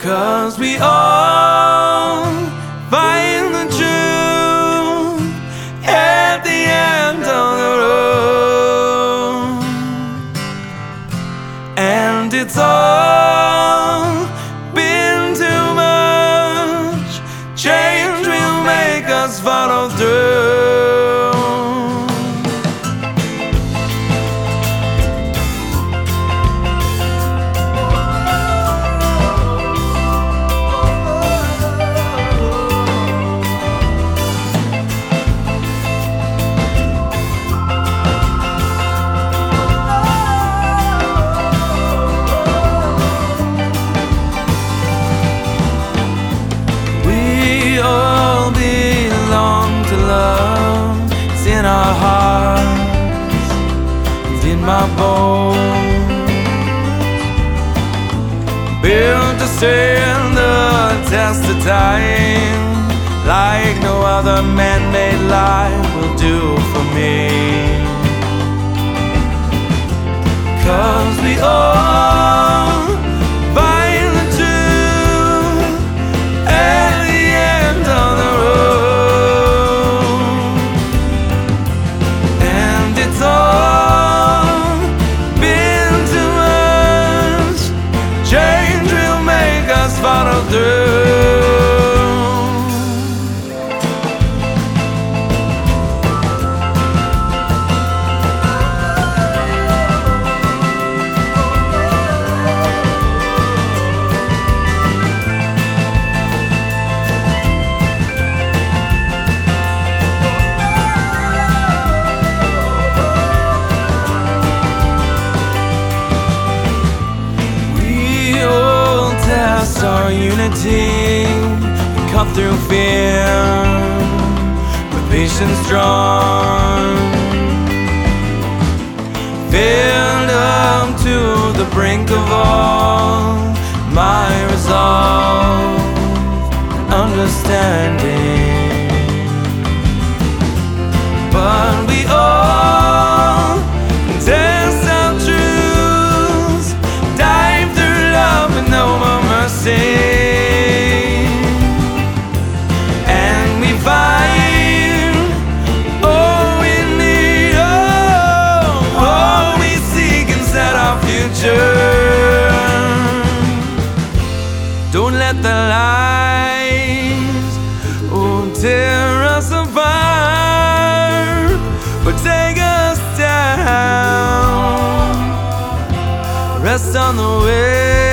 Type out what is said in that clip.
'Cause we all find the truth at the end of the road, and it's all been too much. Change will make us follow through. It's in our hearts, it's in my bones, built to stand the test of time, like no other man-made life will do for me. 'Cause we all find the truth at the end of the road, follow through. Our unity, cut through fear with patience strong, filled up to the brink of all my resolve and understanding. But we all test our truths, dive through love with no more mercy, and we find all we need, all we seek and set our future. Don't let the lies tear us apart, but take us down. Rest on the way.